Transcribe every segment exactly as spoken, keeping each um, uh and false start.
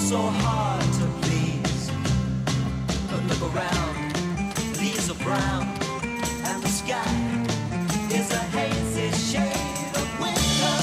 so hard to please. But look around, leaves are brown, and the sky is a hazy shade of winter.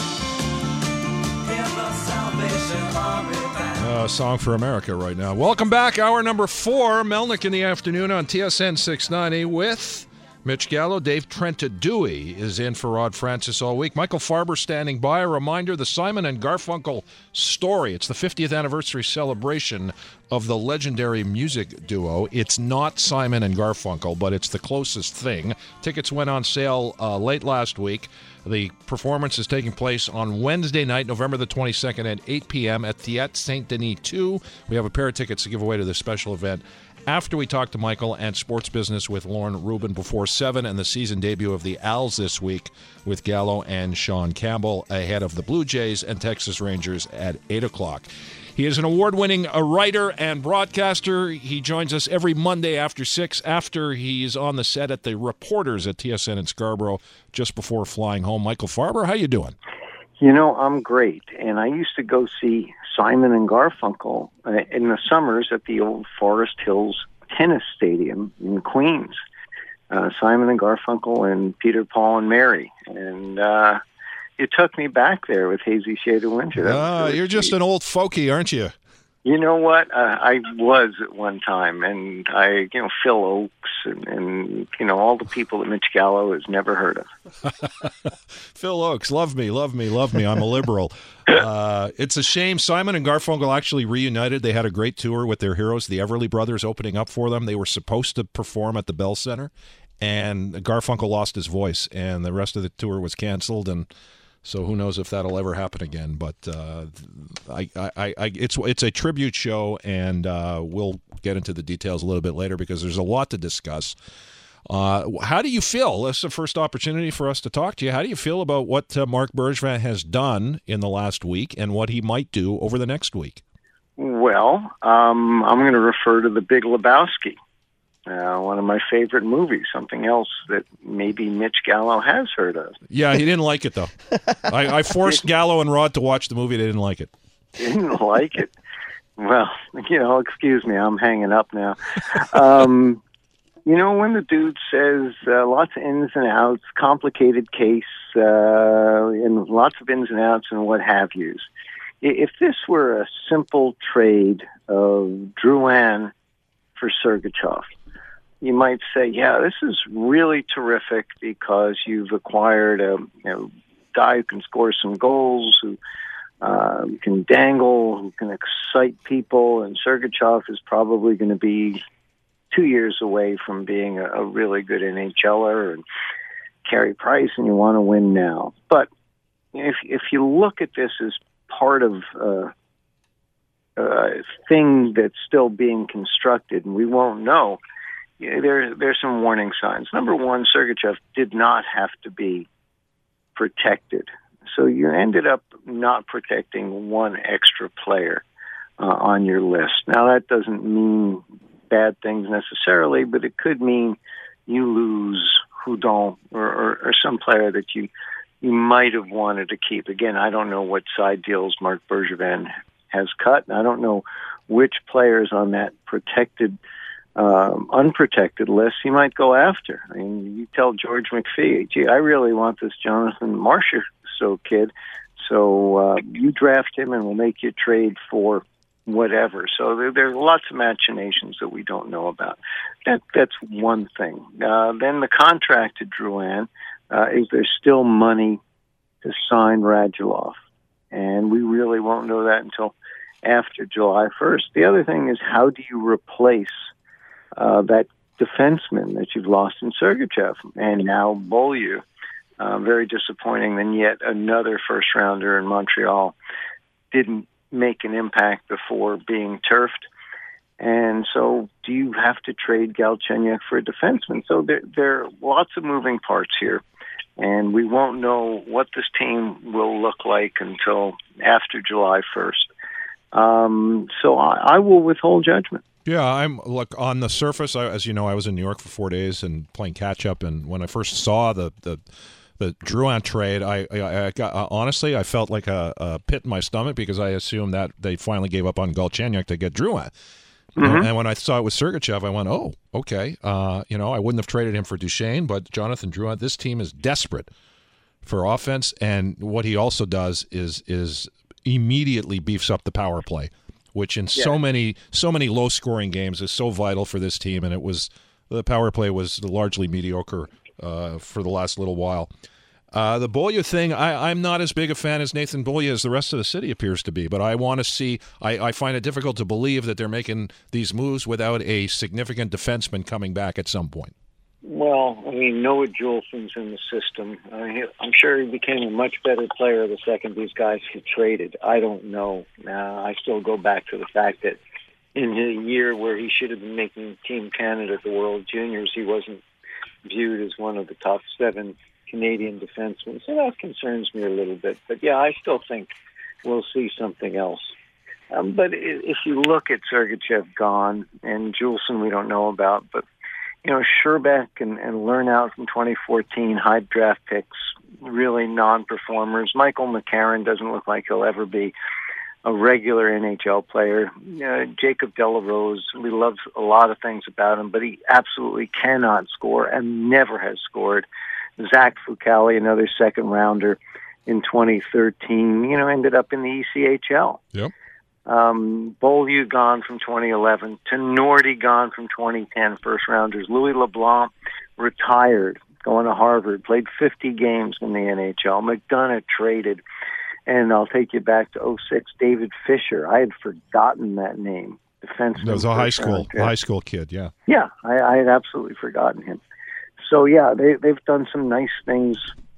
Hear the Salvation Army band. Uh, song for America right now. Welcome back. Hour number four, Melnick in the afternoon on T S N six ninety with Mitch Gallo. Dave Trentadue is in for Rod Francis all week. Michael Farber standing by. A reminder, the Simon and Garfunkel story. It's the fiftieth anniversary celebration of the legendary music duo. It's not Simon and Garfunkel, but it's the closest thing. Tickets went on sale uh, late last week. The performance is taking place on Wednesday night, November the twenty-second at eight p.m. at Theatre Saint-Denis two. We have a pair of tickets to give away to this special event after we talk to Michael and sports business with Lauren Rubin before seven, and the season debut of the Als this week with Gallo and Sean Campbell ahead of the Blue Jays and Texas Rangers at eight o'clock. He is an award-winning uh, writer and broadcaster. He joins us every Monday after six, after he's on the set at the Reporters at T S N in Scarborough just before flying home. Michael Farber, how you doing? You know, I'm great, and I used to go see Simon and Garfunkel uh, in the summers at the old Forest Hills Tennis Stadium in Queens. Uh, Simon and Garfunkel and Peter, Paul, and Mary. And uh, it took me back there with Hazy Shade of Winter. Ah, you're just an old folkie, aren't you? You know what? Uh, I was at one time, and I, you know, Phil Oakes and, and, you know, all the people that Mitch Gallo has never heard of. Phil Oakes, love me, love me, love me. I'm a liberal. Uh, it's a shame. Simon and Garfunkel actually reunited. They had a great tour with their heroes, the Everly Brothers, opening up for them. They were supposed to perform at the Bell Center, and Garfunkel lost his voice, and the rest of the tour was canceled, and so who knows if that'll ever happen again? But uh, I, I, I, it's it's a tribute show, and uh, we'll get into the details a little bit later because there's a lot to discuss. Uh, how do you feel? This is the first opportunity for us to talk to you. How do you feel about what uh, Marc Bergevin has done in the last week and what he might do over the next week? Well, um, I'm going to refer to The Big Lebowski. Uh, one of my favorite movies, something else that maybe Mitch Gallo has heard of. Yeah, he didn't like it, though. I, I forced Gallo and Rod to watch the movie. They didn't like it. Didn't like it? Well, you know, excuse me, I'm hanging up now. Um, you know, when the dude says uh, lots of ins and outs, complicated case, uh, and lots of ins and outs and what have yous, if this were a simple trade of Drouin for Sergachev, you might say, yeah, this is really terrific because you've acquired a you know, guy who can score some goals, who uh, can dangle, who can excite people, and Sergachev is probably going to be two years away from being a, a really good NHLer, and Carey Price, and you want to win now. But if if you look at this as part of uh, a thing that's still being constructed, and we won't know, There, there's some warning signs. Number one, Sergachev did not have to be protected. So you ended up not protecting one extra player uh, on your list. Now, that doesn't mean bad things necessarily, but it could mean you lose Houdon or, or, or some player that you, you might have wanted to keep. Again, I don't know what side deals Marc Bergevin has cut. I don't know which players on that protected Um, unprotected list he might go after. I mean, you tell George McPhee, gee, I really want this Jonathan Marchessault kid, so uh, you draft him and we'll make you trade for whatever. So there, there are lots of machinations that we don't know about. That That's one thing. Uh, then the contract to Drouin, uh, is there still money to sign Radulov? And we really won't know that until after July first. The other thing is, how do you replace Uh, that defenseman that you've lost in Sergachev, and now Beaulieu, uh, very disappointing. Then yet another first rounder in Montreal didn't make an impact before being turfed. And so do you have to trade Galchenyuk for a defenseman? So there, there are lots of moving parts here, and we won't know what this team will look like until after July first. Um, so I, I will withhold judgment. Yeah, I'm look on the surface. I, as you know, I was in New York for four days and playing catch up. And when I first saw the the the Drouin trade, I, I, I got, uh, honestly, I felt like a, a pit in my stomach because I assumed that they finally gave up on Galchenyuk to get Drouin. Mm-hmm. And when I saw it with Sergachev, I went, oh, okay. Uh, you know, I wouldn't have traded him for Duchesne, but Jonathan Drouin, this team is desperate for offense. And what he also does is is immediately beefs up the power play, which in yeah. so many so many low-scoring games is so vital for this team. And it was the power play was largely mediocre uh, for the last little while. Uh, the Beaulieu thing, I, I'm not as big a fan as Nathan Beaulieu as the rest of the city appears to be, but I want to see, I, I find it difficult to believe that they're making these moves without a significant defenseman coming back at some point. Well, I mean, Noah Juulsen's in the system. Uh, he, I'm sure he became a much better player the second these guys get traded. I don't know. Uh, I still go back to the fact that in a year where he should have been making Team Canada at the World Juniors, he wasn't viewed as one of the top seven Canadian defensemen, so that concerns me a little bit. But yeah, I still think we'll see something else. Um, but if you look at Sergachev gone and Juulsen, we don't know about, but you know, Sherbeck and, and Lernout from twenty fourteen, high draft picks, really non-performers. Michael McCarron doesn't look like he'll ever be a regular N H L player. Uh, Jacob Delarose, we love a lot of things about him, but he absolutely cannot score and never has scored. Zach Fucale, another second rounder in twenty thirteen, you know, ended up in the E C H L. Yep. Um, Beaulieu gone from twenty eleven. Tenorti gone from twenty ten, first rounders. Louis LeBlanc retired, going to Harvard, played fifty games in the N H L. McDonough traded. And I'll take you back to oh six, David Fisher. I had forgotten that name. Defenseman. That was a high school, high school kid, yeah. Yeah, I, I had absolutely forgotten him. So, yeah, they, they've done some nice things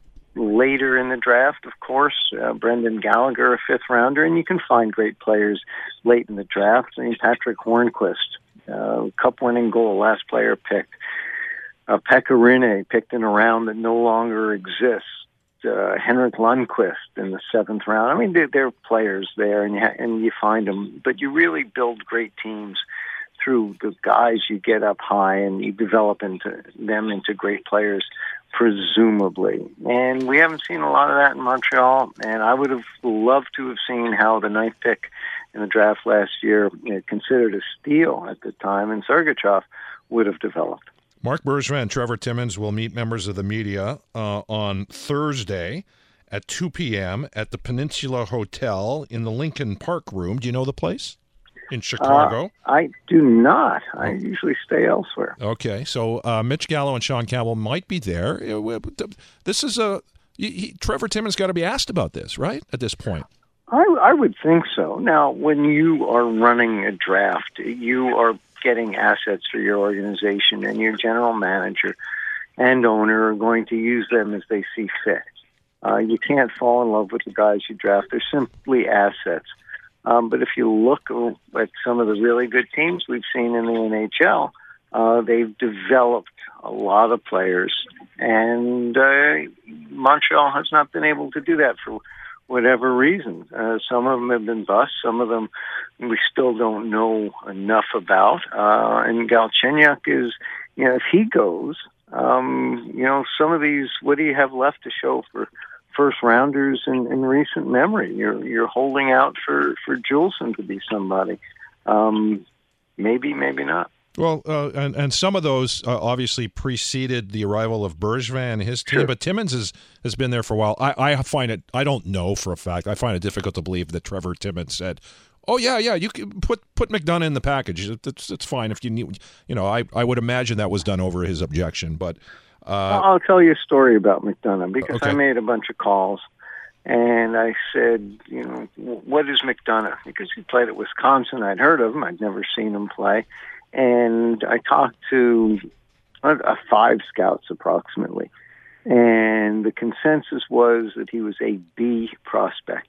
later in the draft, of course. Uh, Brendan Gallagher, a fifth rounder, and you can find great players late in the draft. I mean, Patrick Hornquist, uh, cup-winning goal, last player picked. Uh, Pekka Rinne, picked in a round that no longer exists. Uh, Henrik Lundqvist in the seventh round. I mean, there, there are players there, and you, ha- and you find them. But you really build great teams through the guys you get up high, and you develop into them into great players, presumably. And we haven't seen a lot of that in Montreal, and I would have loved to have seen how the ninth pick in the draft last year, you know, considered a steal at the time, and Sergachev would have developed. Marc Bergevin and Trevor Timmins will meet members of the media uh, on Thursday at two p.m. at the Peninsula Hotel in the Lincoln Park Room. Do you know the place in Chicago? Uh, I do not. I oh. usually stay elsewhere. Okay, so uh, Mitch Gallo and Sean Campbell might be there. This is a he, he, Trevor Timmins got to be asked about this, right, at this point? I, I would think so. Now, when you are running a draft, you are getting assets for your organization, and your general manager and owner are going to use them as they see fit. Uh, you can't fall in love with the guys you draft. They're simply assets. Um, but if you look at some of the really good teams we've seen in the N H L, uh, they've developed a lot of players, and uh, Montreal has not been able to do that for whatever reason. Uh, some of them have been busts. Some of them we still don't know enough about. Uh, and Galchenyuk is, you know, if he goes, um, you know, some of these, what do you have left to show for first rounders in, in recent memory? You're you're holding out for, for Juulsen to be somebody. Um, maybe, maybe not. Well, uh, and, and some of those uh, obviously preceded the arrival of Bergevin and his team, sure. but Timmins has, has been there for a while. I, I find it, I don't know for a fact, I find it difficult to believe that Trevor Timmins said, oh, yeah, yeah, you can put put McDonough in the package. It's, it's fine if you need, you know, I, I would imagine that was done over his objection, but... Uh, I'll tell you a story about McDonough, because okay. I made a bunch of calls, and I said, you know, what is McDonough? Because he played at Wisconsin. I'd heard of him. I'd never seen him play. And I talked to uh, five scouts approximately, and the consensus was that he was a B prospect.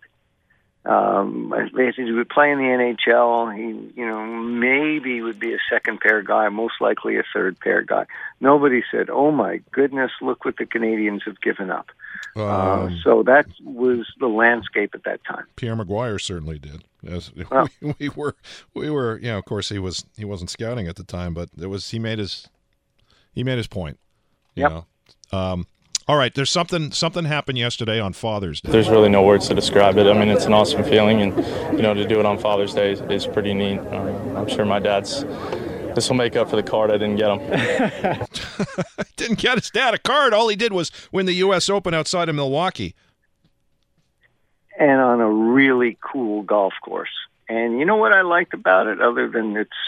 Um, they said he would play in the N H L. He, you know, maybe would be a second pair guy, most likely a third pair guy. Nobody said, "Oh my goodness, look what the Canadians have given up." Um, uh, so that was the landscape at that time. Pierre Maguire certainly did. As well, we, we were, we were, you know, of course he was, he wasn't scouting at the time, but it was, he made his, he made his point. You yep. know. Um, All right, there's something something happened yesterday on Father's Day. There's really no words to describe it. I mean, it's an awesome feeling, and you know, to do it on Father's Day is, is pretty neat. Um, I'm sure my dad's. This will make up for the card I didn't get him. Didn't get his dad a card. All he did was win the U S Open outside of Milwaukee. And on a really cool golf course. And you know what I liked about it, other than its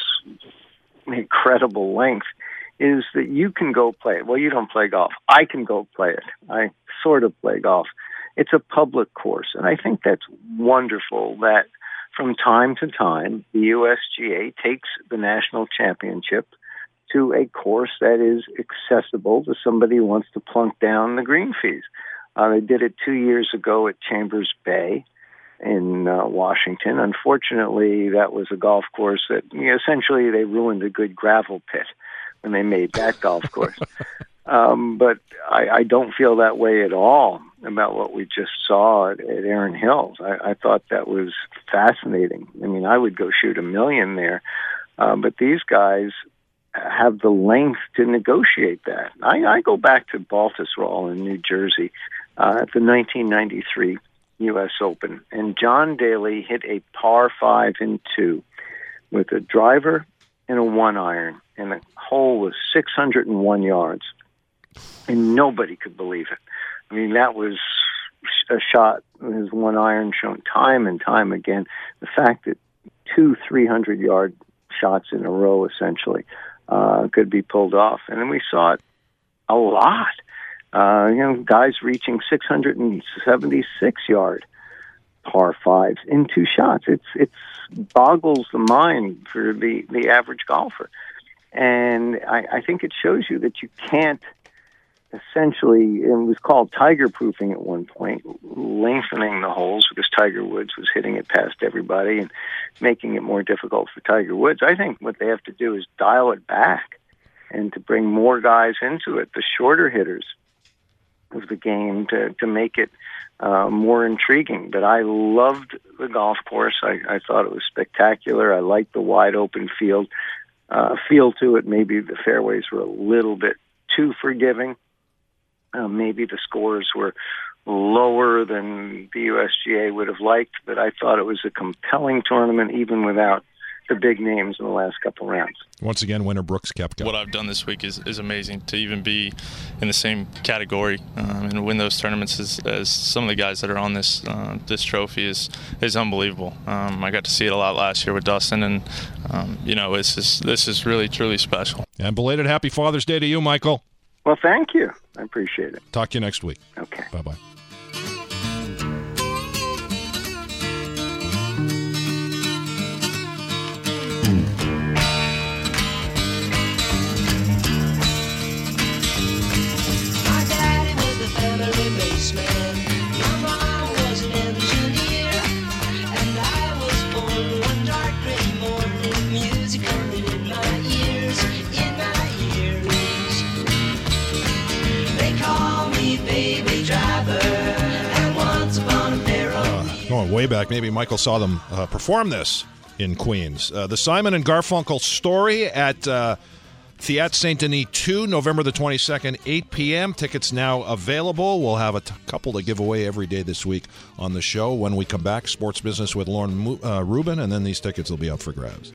incredible length, is that you can go play it. Well, you don't play golf. I can go play it. I sort of play golf. It's a public course, and I think that's wonderful that from time to time, the U S G A takes the national championship to a course that is accessible to somebody who wants to plunk down the green fees. Uh, they did it two years ago at Chambers Bay in uh, Washington. Unfortunately, that was a golf course that you know, essentially they ruined a good gravel pit when they made that golf course. Um, but I, I don't feel that way at all about what we just saw at, at Erin Hills. I, I thought that was fascinating. I mean, I would go shoot a million there, uh, but these guys have the length to negotiate that. I, I go back to Baltusrol in New Jersey uh, at the nineteen ninety-three U S Open, and John Daly hit a par five in two with a driver and a one iron, and the hole was six hundred one yards, and nobody could believe it. I mean, that was a shot, his one iron shown time and time again. The fact that two three hundred yard shots in a row essentially uh, could be pulled off, and then we saw it a lot. Uh, you know, guys reaching six hundred seventy-six yard par fives in two shots. It's it's boggles the mind for the, the average golfer. And I, I think it shows you that you can't essentially, it was called tiger proofing at one point, lengthening the holes because Tiger Woods was hitting it past everybody and making it more difficult for Tiger Woods. I think what they have to do is dial it back and to bring more guys into it, the shorter hitters of the game, to, to make it uh, more intriguing. But I loved the golf course. I, I thought it was spectacular. I liked the wide open field uh, feel to it. Maybe the fairways were a little bit too forgiving. Uh, maybe the scores were lower than the U S G A would have liked, but I thought it was a compelling tournament even without the big names in the last couple rounds. Once again, winner Brooks Koepka. What I've done this week is, is amazing. To even be in the same category um, and win those tournaments as, as some of the guys that are on this uh, this trophy is is unbelievable. Um, I got to see it a lot last year with Dustin, and um, you know, it's just, this is really truly special. And belated Happy Father's Day to you, Michael. Well, thank you. I appreciate it. Talk to you next week. Okay. Bye-bye. Going way back, maybe Michael saw them uh, perform this in Queens. Uh, the Simon and Garfunkel Story at uh, Theatre Saint Denis two, November the twenty-second, eight p.m. Tickets now available. We'll have a t- couple to give away every day this week on the show. When we come back, Sports Business with Lauren Mo- uh, Rubin, and then these tickets will be up for grabs.